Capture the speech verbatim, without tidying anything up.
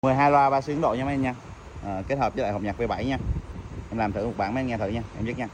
mười hai loa ba xuyến độ nha mấy anh nha. À, kết hợp với lại hộp nhạc V bảy nha. Em làm thử một bản mấy anh nghe thử nha, em dứt nha.